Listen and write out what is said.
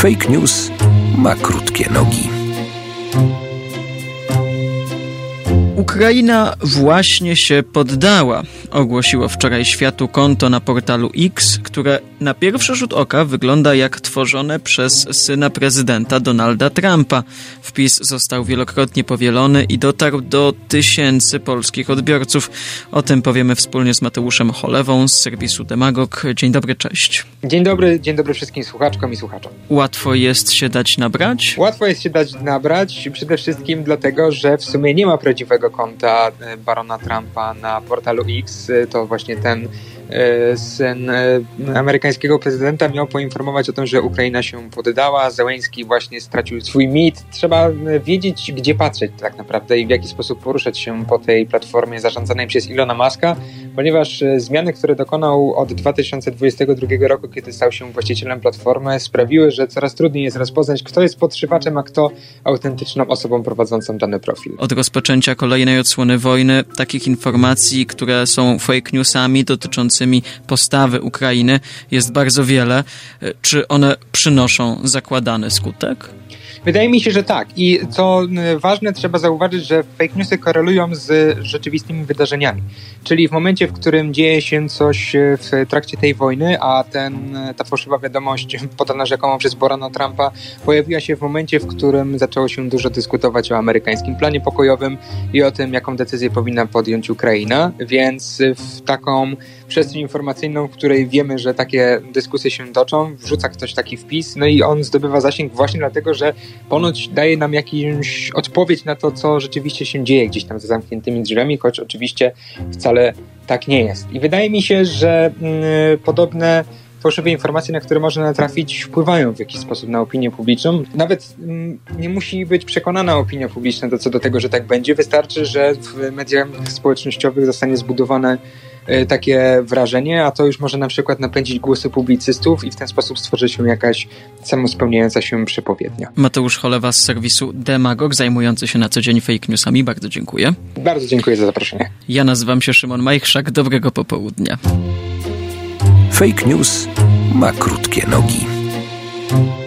Fake news ma krótkie nogi. Ukraina właśnie się poddała, ogłosiło wczoraj światu konto na portalu X, które na pierwszy rzut oka wygląda jak tworzone przez syna prezydenta Donalda Trumpa. Wpis został wielokrotnie powielony i dotarł do tysięcy polskich odbiorców. O tym powiemy wspólnie z Mateuszem Cholewą z serwisu Demagog. Dzień dobry, cześć. Dzień dobry wszystkim słuchaczkom i słuchaczom. Łatwo jest się dać nabrać? Łatwo jest się dać nabrać, przede wszystkim dlatego, że w sumie nie ma prawdziwego konta barona Trumpa na portalu X. To właśnie ten syn amerykańskiego prezydenta miał poinformować o tym, że Ukraina się poddała. Zełenski właśnie stracił swój mit. Trzeba wiedzieć, gdzie patrzeć tak naprawdę i w jaki sposób poruszać się po tej platformie zarządzanej przez Ilona Muska, ponieważ zmiany, które dokonał od 2022 roku, kiedy stał się właścicielem platformy, sprawiły, że coraz trudniej jest rozpoznać, kto jest podszywaczem, a kto autentyczną osobą prowadzącą dany profil. Od rozpoczęcia kolejnej odsłony wojny takich informacji, które są fake newsami dotyczącymi postawy Ukrainy, jest bardzo wiele. Czy one przynoszą zakładany skutek? Wydaje mi się, że tak. I co ważne, trzeba zauważyć, że fake newsy korelują z rzeczywistymi wydarzeniami. Czyli w momencie, w którym dzieje się coś w trakcie tej wojny, a ta fałszywa wiadomość podana rzekomo przez barona Trumpa pojawiła się w momencie, w którym zaczęło się dużo dyskutować o amerykańskim planie pokojowym i o tym, jaką decyzję powinna podjąć Ukraina. Więc w taką przestrzeń informacyjną, w której wiemy, że takie dyskusje się toczą, wrzuca ktoś taki wpis, no i on zdobywa zasięg właśnie dlatego, że ponoć daje nam jakąś odpowiedź na to, co rzeczywiście się dzieje gdzieś tam za zamkniętymi drzwiami, choć oczywiście wcale tak nie jest. I wydaje mi się, że podobne fałszywe informacje, na które można natrafić, wpływają w jakiś sposób na opinię publiczną. Nawet nie musi być przekonana opinia publiczna co do tego, że tak będzie. Wystarczy, że w mediach społecznościowych zostanie zbudowane takie wrażenie, a to już może na przykład napędzić głosy publicystów i w ten sposób stworzy się jakaś samospełniająca się przepowiednia. Mateusz Cholewa z serwisu Demagog, zajmujący się na co dzień fake newsami. Bardzo dziękuję. Bardzo dziękuję za zaproszenie. Ja nazywam się Szymon Majchrzak. Dobrego popołudnia. Fake news ma krótkie nogi.